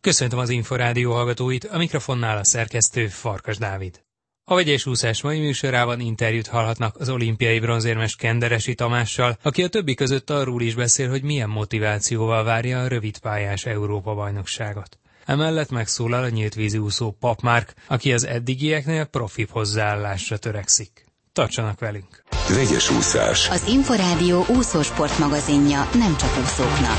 Köszöntöm az Inforádió hallgatóit, a mikrofonnál a szerkesztő Farkas Dávid. A Vegyes úszás mai műsorában interjút hallhatnak az olimpiai bronzérmes Kenderesi Tamással, aki a többi között arról is beszél, hogy milyen motivációval várja a rövidpályás Európa-bajnokságot. Emellett megszólal a nyíltvízi úszó Pap Márk, aki az eddigieknél profibb hozzáállásra törekszik. Tartsanak velünk! Vegyes úszás. Az Inforádió úszósport magazinja nem csak úszóknak.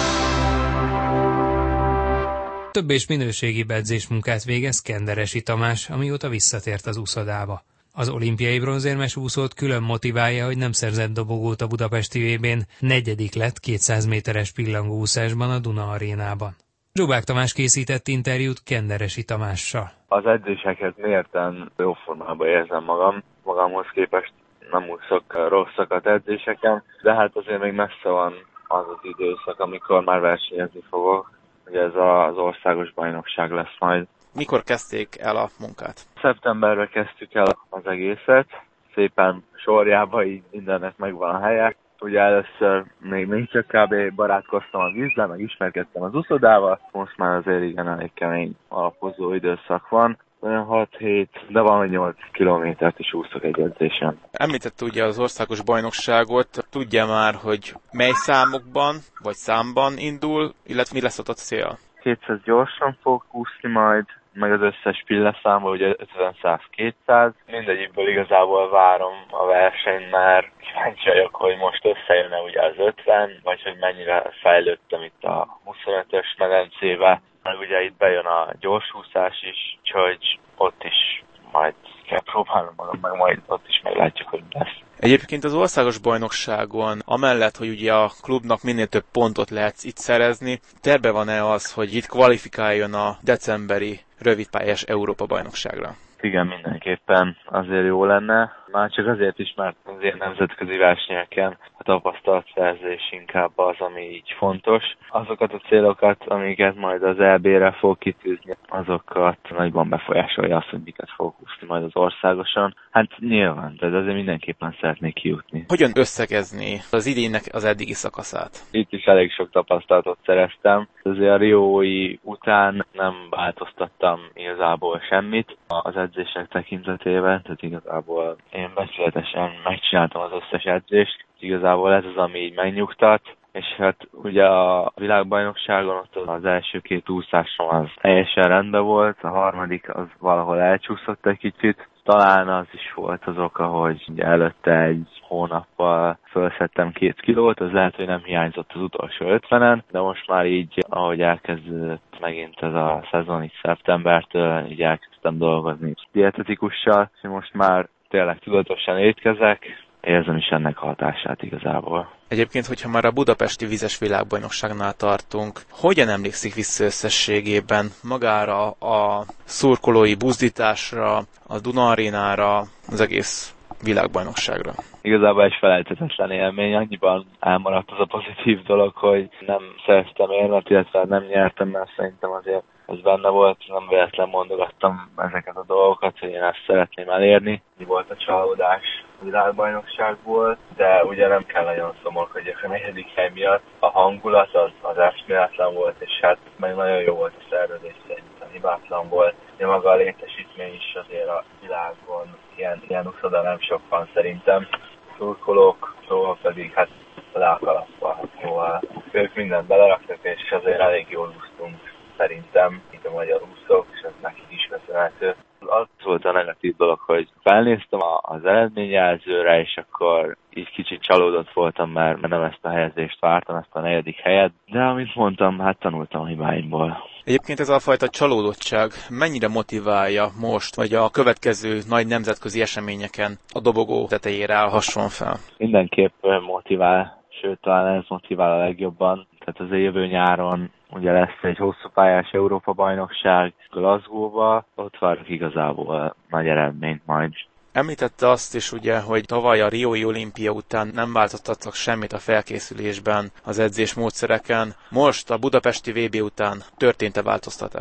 Több és minőségibb edzésmunkát végez Kenderesi Tamás, amióta visszatért az úszodába. Az olimpiai bronzérmes úszót külön motiválja, hogy nem szerzett dobogót a budapesti VB-n, 4. lett 200 méteres pillangóúszásban a Duna arénában. Zsubák Tamás készített interjút Kenderesi Tamással. Az edzéseket mérten jó formában érzem magamhoz képest nem úszok rosszakat edzéseken, de hát azért még messze van az az időszak, amikor már versenyezni fogok. Ugye ez az országos bajnokság lesz majd. Mikor kezdték el a munkát? Szeptemberben kezdtük el az egészet, szépen sorjába, így mindennek megvan a helye. Ugye először még csak kb. Barátkoztam a vízzel, meg ismerkedtem az úszodával, most már azért igen elég kemény alapozó időszak van. Olyan 6-7, de van 8 kilométert is úszok egy edzésen. Említette ugye az országos bajnokságot, tudja már, hogy mely számokban vagy számban indul, illetve mi lesz ott a cél? 200 gyorsan fogok úszni majd, meg az összes pilleszámból, ugye 50-100-200. Mindegyikből igazából várom a versenyt, mert kíváncsi vagyok, hogy most összejön-e ugye az 50, vagy hogy mennyire fejlődtem itt a 25-ös medencébe. Meg ugye itt bejön a gyorsúszás is, úgyhogy ott is majd kell próbálnom magam, meg majd ott is meglátjuk, hogy lesz. Egyébként az országos bajnokságon, amellett, hogy ugye a klubnak minél több pontot lehet itt szerezni, terve van-e az, hogy itt kvalifikáljon a decemberi rövidpályás Európa-bajnokságra? Igen, mindenképpen azért jó lenne. Már csak azért is, mert az ilyen nemzetközi versenyeken a tapasztalatszerzés inkább az, ami így fontos. Azokat a célokat, amiket majd az EB-re fog kitűzni, azokat nagyban befolyásolja azt, hogy miket fog úszni majd az országosan. Hát nyilván, de azért mindenképpen szeretnék kijutni. Hogyan összegezni az idénynek az eddigi szakaszát? Itt is elég sok tapasztalatot szereztem. Azért a riói után nem változtattam igazából semmit az edzések tekintetében, tehát igazából én becsületesen megcsináltam az összes edzést. Igazából ez az, ami így megnyugtat, és hát ugye a világbajnokságon ott az első 2 úszásom az teljesen rendben volt, a harmadik az valahol elcsúszott egy kicsit. Talán az is volt az oka, hogy ugye előtte egy hónappal felszettem 2 kilót, az lehet, hogy nem hiányzott az utolsó 50-en, de most már így, ahogy elkezdődött megint ez a szezon, így szeptembertől, így elkezdtem dolgozni dietetikussal, és most már tényleg tudatosan étkezek, érzem is ennek a hatását igazából. Egyébként, hogyha már a budapesti vízes világbajnokságnál tartunk, hogyan emlékszik vissza összességében magára a szurkolói buzdításra, a Duna arénára, az egész világbajnokságra? Igazából egy felejthetetlen élmény, annyiban elmaradt az a pozitív dolog, hogy nem szereztem érmet, illetve nem nyertem, mert szerintem azért ez benne volt, nem véletlen mondogattam ezeket a dolgokat, hogy én ezt szeretném elérni. Mi volt a csalódás a világbajnokságból, de ugye nem kell nagyon szomorkodjak a 4. hely miatt. A hangulat az eszméletlen volt, és hát meg nagyon jó volt a szervezés, szerintem hibátlan volt. De maga a létesítmény is azért a világon ilyen úszoda nem sok van szerintem. Szurkolók, szóval pedig hát le a kalappal, szóval ők mindent beleraktak, és azért elég jól úsztunk. Szerintem itt a magyar úszók, és ez nekik is köszönhető. Az volt a negatív dolog, hogy felnéztem az eredményjelzőre, és akkor így kicsit csalódott voltam, mert nem ezt a helyezést vártam, ezt a 4. helyet. De amit mondtam, hát tanultam a hibáimból. Egyébként ez a fajta csalódottság mennyire motiválja most, vagy a következő nagy nemzetközi eseményeken a dobogó tetejére állhasson fel? Mindenképp motivál, sőt talán ez motivál a legjobban. Tehát az jövő nyáron ugye lesz egy hosszúpályás Európa-bajnokság Glasgow-ba, ott várok igazából nagy eredményt majd. Említette azt is ugye, hogy tavaly a Riói olimpia után nem változtattak semmit a felkészülésben, az edzésmódszereken. Most a budapesti VB után történt-e változtatás?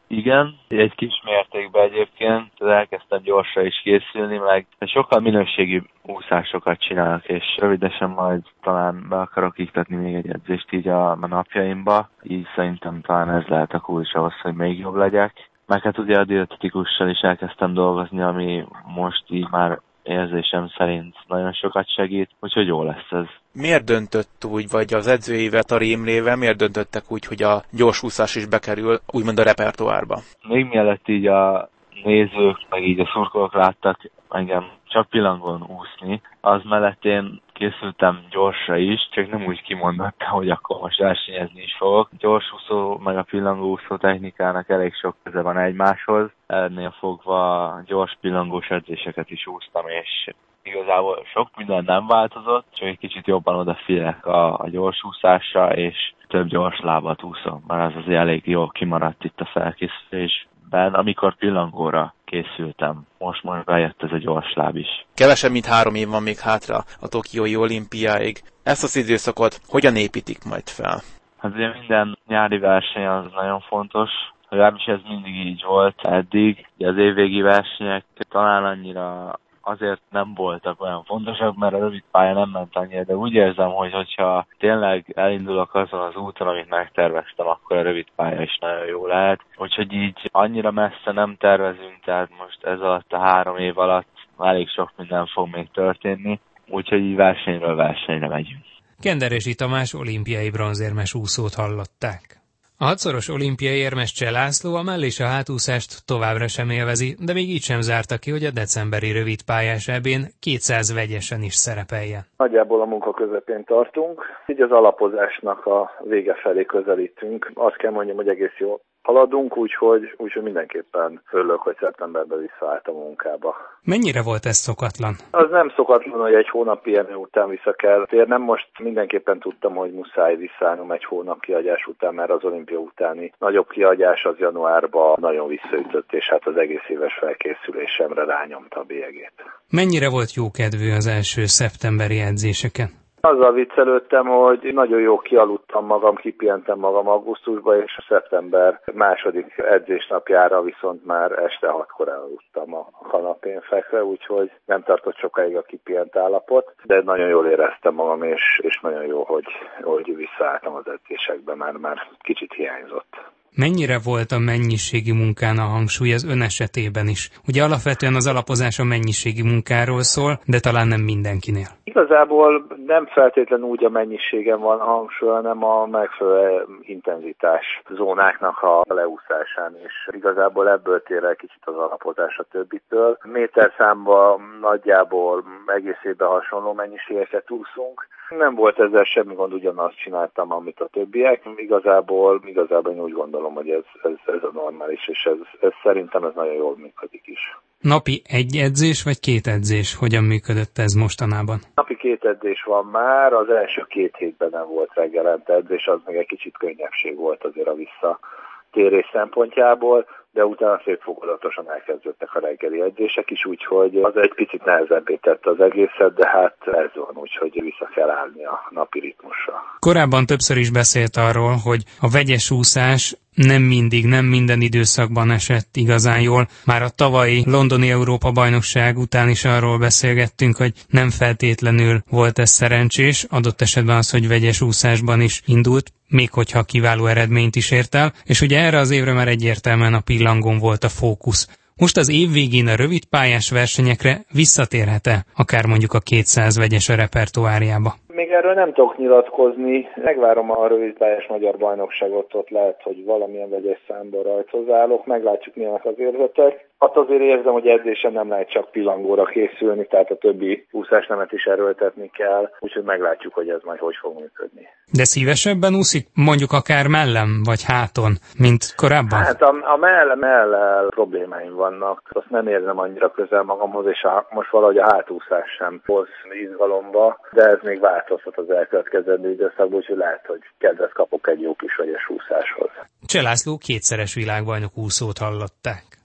Igen, egy kis mértékben egyébként elkezdtem gyorsra is készülni, meg sokkal minőségi úszásokat csinálok, és rövidesen majd talán be akarok iktatni még egy edzést így a napjaimba, így szerintem talán ez lehet a kulcs ahhoz, hogy még jobb legyek. Meg hát ugye a dietetikussal is elkezdtem dolgozni, ami most így már érzésem szerint nagyon sokat segít, úgyhogy jó lesz ez. Miért döntött úgy, vagy az edzői Vetari Imrével miért döntöttek úgy, hogy a gyorsúszás is bekerül úgymond a repertoárba? Még mielőtt így a nézők, meg így a szurkolók láttak engem csak pillangón úszni, az mellett én készültem gyorsra is, csak nem úgy kimondottam, hogy akkor most versenyezni is fogok. Gyorsúszó meg a pillangóúszó technikának elég sok köze van egymáshoz. Ennél fogva gyors pillangós edzéseket is úsztam, és igazából sok minden nem változott, csak egy kicsit jobban odafigyelek a gyorsúszásra, és több gyors lábat úszom, mert az azért elég jól kimaradt itt a felkészülésben, amikor pillangóra készültem. Most bejött ez a gyors láb is. Kevesebb, mint 3 év van még hátra a Tokiói olimpiáig. Ezt az időszakot hogyan építik majd fel? Hát ugye minden nyári verseny az nagyon fontos, legalábbis ez mindig így volt eddig. Ugye az évvégi versenyek talán annyira azért nem voltak olyan fontosak, mert a rövid pálya nem ment annyira, de úgy érzem, hogy hogyha tényleg elindulok azon az úton, amit megterveztem, akkor a rövid pálya is nagyon jó lehet. Úgyhogy így annyira messze nem tervezünk, tehát most ez alatt a 3 év alatt elég sok minden fog még történni, úgyhogy így versenyről versenyre megyünk. Kenderesi Tamás olimpiai bronzérmes úszót hallották. A 6-szoros olimpiai érmes Cseh László a mell- és a hátúszást továbbra sem élvezi, de még így sem zárta ki, hogy a decemberi rövidpályás EB-n 200 vegyesen is szerepeljen. Nagyjából a munka közepén tartunk, így az alapozásnak a vége felé közelítünk. Azt kell mondjam, hogy egész jól haladunk, úgyhogy mindenképpen örülök, hogy szeptemberben visszaállt a munkába. Mennyire volt ez szokatlan? Az nem szokatlan, hogy egy hónap pihenő után vissza kell térnem. Most mindenképpen tudtam, hogy muszáj visszállnom egy hónap kihagyás után, mert az olimpia utáni nagyobb kihagyás az januárban nagyon visszaütött, és hát az egész éves felkészülésemre rányomta a bélyegét. Mennyire volt jókedvű az első szeptemberi edzéseken? Azzal viccelődtem, hogy nagyon jó kialudtam magam, kipihentem magam augusztusban, és a szeptember második edzésnapjára viszont már este 6-kor elaludtam a kanapén fekve, úgyhogy nem tartott sokáig a kipihent állapot, de nagyon jól éreztem magam, és nagyon jó, hogy visszaálltam az edzésekbe, már kicsit hiányzott. Mennyire volt a mennyiségi munkán a hangsúly az ön esetében is? Ugye alapvetően az alapozás a mennyiségi munkáról szól, de talán nem mindenkinél. Igazából nem feltétlenül úgy a mennyiségen van a hangsúly, hanem a megfelelő intenzitás zónáknak a leúszásán, és igazából ebből tér el kicsit az alapozás a többitől. Méterszámban nagyjából egész évben hasonló mennyiségeket úszunk. Nem volt ezzel semmi gond, ugyanazt csináltam, amit a többiek. Igazából én úgy gondolom, hogy ez a normális, és ez szerintem ez nagyon jól működik is. Napi 1 edzés vagy 2 edzés? Hogyan működött ez mostanában? Napi 2 edzés van már, az első 2 hétben nem volt reggelente edzés, az még egy kicsit könnyebbség volt azért a visszatérés szempontjából, de utána szép fokozatosan elkezdődtek a reggeli edzések is, úgyhogy az egy picit nehezebbé tette az egészet, de hát ez van, úgyhogy vissza kell állni a napi ritmusra. Korábban többször is beszélt arról, hogy a vegyes úszás nem minden időszakban esett igazán jól. Már a tavalyi londoni Európa-bajnokság után is arról beszélgettünk, hogy nem feltétlenül volt ez szerencsés, adott esetben az, hogy vegyes úszásban is indult, még hogyha kiváló eredményt is ért el, és ugye erre az évre már egyértelműen a pillangón volt a fókusz. Most az év végén a rövidpályás versenyekre visszatérhet-e, akár mondjuk a 200 vegyes a repertoárjába? Még erről nem tudok nyilatkozni. Megvárom a rövidpályás magyar bajnokságot, ott lehet, hogy valamilyen vegyes számban rajtozálok, meglátjuk milyenek az érzetek. Hát azért érzem, hogy edzésen nem lehet csak pillangóra készülni, tehát a többi úszásnemet is erőltetni kell, úgyhogy meglátjuk, hogy ez majd hogy fog működni. De szívesebben úszik mondjuk akár mellem vagy háton, mint korábban? Hát a mellel problémáim vannak. Azt nem érzem annyira közel magamhoz, és most valahogy a hátúszás sem hoz izgalomba, de ez még változhat az elkövetkezendő időszakban, úgyhogy lehet, hogy kedvet kapok egy jó kis vegyes úszáshoz. Cseh László 2-szeres világbajnok úszót hallották.